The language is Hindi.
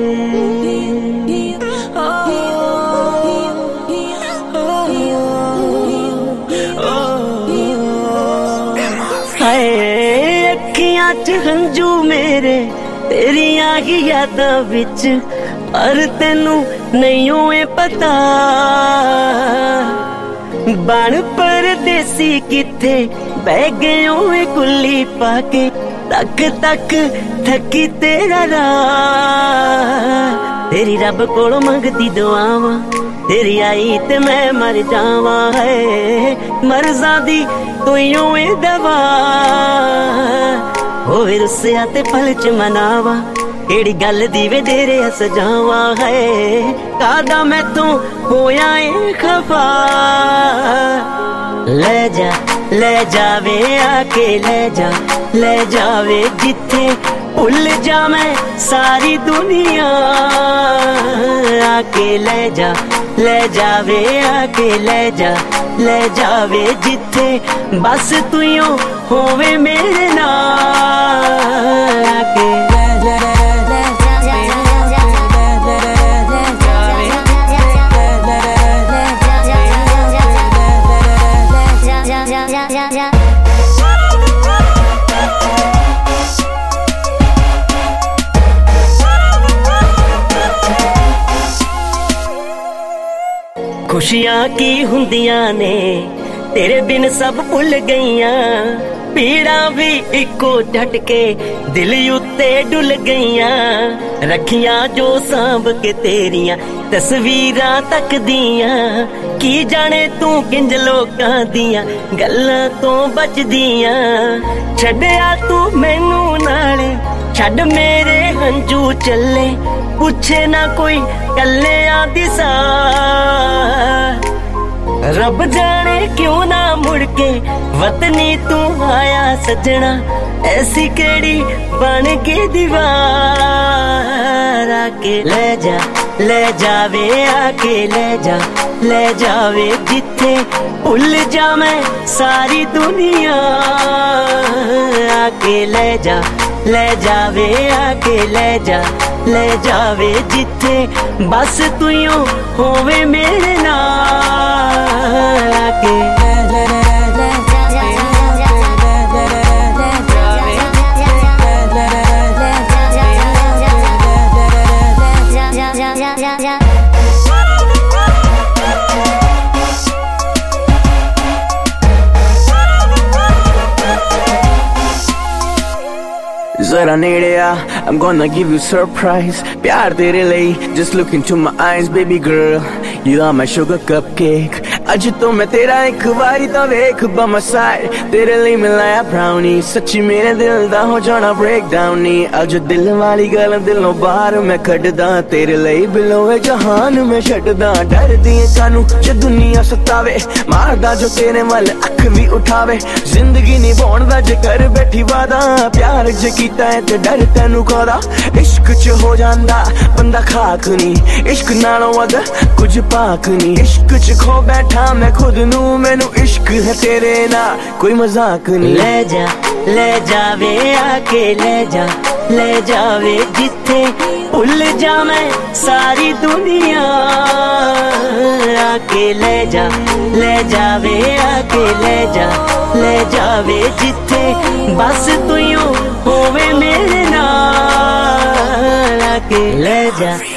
हाय अखियां च हंजू मेरे तेरिया ही यादां विच, पर तेनू नहीं होए पता बन परदेसी किथे बह गए होए कुल्ली पाके, तक तक थकी तेरा राह। तेरी रब कोलों मंगदी दुआवां, तेरी आई ते मैं मर जावां है, मरज़ां दी तूं होए दवा होवे रुस्सिया ते पल च मनावा, केड़ी गल दी वे डेरे सजावा है, कादा मैं तू होया ए खफा। ले जावे आके ले जावे जिथे भुल जा मैं सारी दुनिया, आके ले जावे आके ले जावे जिथे बस तू होवे मेरे नाल, आके खुशियां की हुंदियां ने तेरे बिन सब भुल गईयां, पीड़ा भी इको झटके दिल उत्ते डुल गईयां, रखियां जो सांभ के तेरियां तस्वीरां तक दियां, की जाने तू किंज लोकां दियां गल्लां तो बचदियां, छड्डिया तू मैनू नाले छड्ड मेरे हंजू चले, पूछे ना कोई कल्ले दिसा, रब जाने क्यों ना मुड़के वतनी तू आया सजना, ऐसी केड़ी बन के दीवार, आके ले जावे आके ले जावे जिथे भुल जा मैं सारी दुनिया, आके ले जावे आके ले जावे जिथे बस तू होवे मेरे नाल, आके Zara neede aa, I'm gonna give you surprise. प्यार तेरे लिए, just look into my eyes, baby girl. You are my sugar cupcake. अज तो मैं तेरा एक बारी तो वेख by my side. तेरे लिए मिलाया brownie, सच्ची मेरे दिल दा हो जाना break down नी। अज दिल वाली गल दिलों बाहर मैं कढदा, तेरे लिए बिलोए जहान मैं छड्डदा। डरदी ऐ कानू जे दुनिया सतावे, मारदा जो तेरे वल अख भी उठावे। जिंदगी निभाउण दा जे कर बैठी वादा, प्यार जे कीता है ते डर तैनू कादा। इश्क च हो जांदा बंदा खाक नी, इश्क नालों वध कुछ पाक नी। इश्क च खो बैठा मैं खुद नू, मैनू इश्क है तेरे ना कोई मजाक नी। ले जावे आके ले जावे जिथे भुल जा मैं सारी दुनिया, आके ले जावे आके ले जावे जिथे बस तू होवे मेरे नाल, आके ले जा।